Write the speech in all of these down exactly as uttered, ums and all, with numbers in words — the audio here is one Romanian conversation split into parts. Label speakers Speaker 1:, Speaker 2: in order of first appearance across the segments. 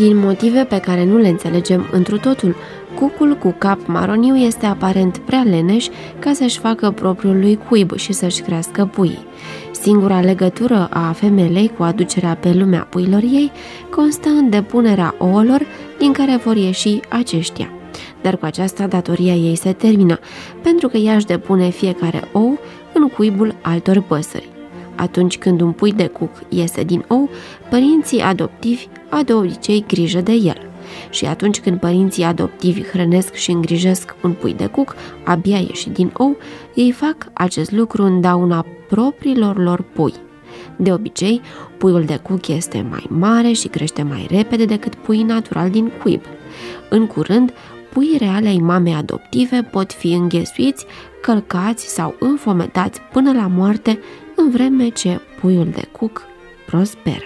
Speaker 1: Din motive pe care nu le înțelegem întru totul, cucul cu cap maroniu este aparent prea leneș ca să-și facă propriul lui cuib și să-și crească puii. Singura legătură a femelei cu aducerea pe lumea puilor ei constă în depunerea ouălor din care vor ieși aceștia. Dar cu aceasta datoria ei se termină, pentru că ea își depune fiecare ou în cuibul altor păsări. Atunci când un pui de cuc iese din ou, părinții adoptivi au de obicei grijă de el. Și atunci când părinții adoptivi hrănesc și îngrijesc un pui de cuc, abia ieșit din ou, ei fac acest lucru în dauna propriilor lor pui. De obicei, puiul de cuc este mai mare și crește mai repede decât puii natural din cuib. În curând, puii reale ai mamei adoptive pot fi înghesuiți, călcați sau înfometați până la moarte, în vreme ce puiul de cuc prosperă.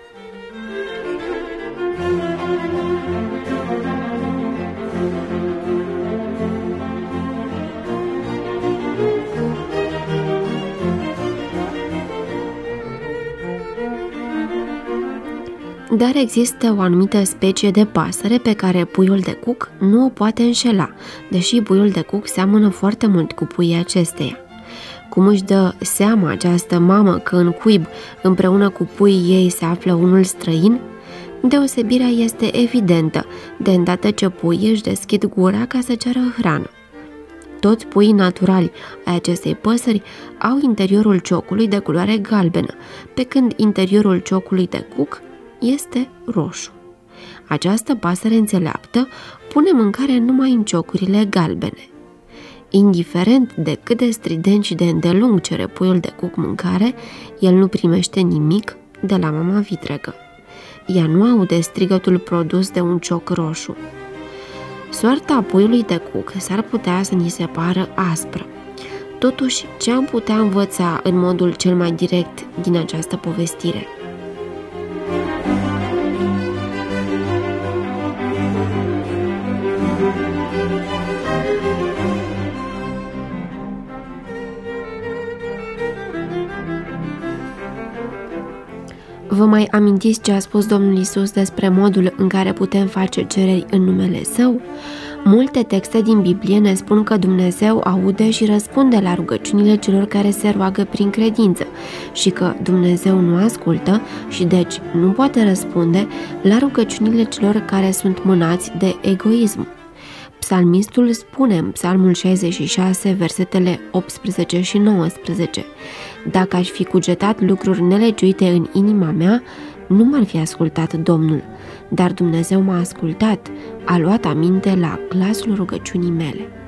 Speaker 1: Dar există o anumită specie de pasăre pe care puiul de cuc nu o poate înșela, deși puiul de cuc seamănă foarte mult cu puii acesteia. Cum își dă seama această mamă că în cuib, împreună cu puii ei, se află unul străin? Deosebirea este evidentă, de îndată ce puii își deschid gura ca să ceară hrană. Toți puii naturali ai acestei păsări au interiorul ciocului de culoare galbenă, pe când interiorul ciocului de cuc este roșu. Această pasăre înțeleaptă pune mâncare numai în ciocurile galbene. Indiferent de cât de strident și de îndelung cere puiul de cuc mâncare, el nu primește nimic de la mama vitregă. Ea nu aude strigătul produs de un cioc roșu. Soarta puiului de cuc s-ar putea să ni se pară aspră. Totuși, ce am putea învăța în modul cel mai direct din această povestire? Vă mai amintiți ce a spus Domnul Iisus despre modul în care putem face cereri în numele Său? Multe texte din Biblie ne spun că Dumnezeu aude și răspunde la rugăciunile celor care se roagă prin credință și că Dumnezeu nu ascultă și deci nu poate răspunde la rugăciunile celor care sunt mânați de egoism. Psalmistul spune în Psalmul șaizeci și șase, versetele optsprezece și nouăsprezece: Dacă aș fi cugetat lucruri nelegiuite în inima mea, nu m-ar fi ascultat Domnul, dar Dumnezeu m-a ascultat, a luat aminte la glasul rugăciunii mele.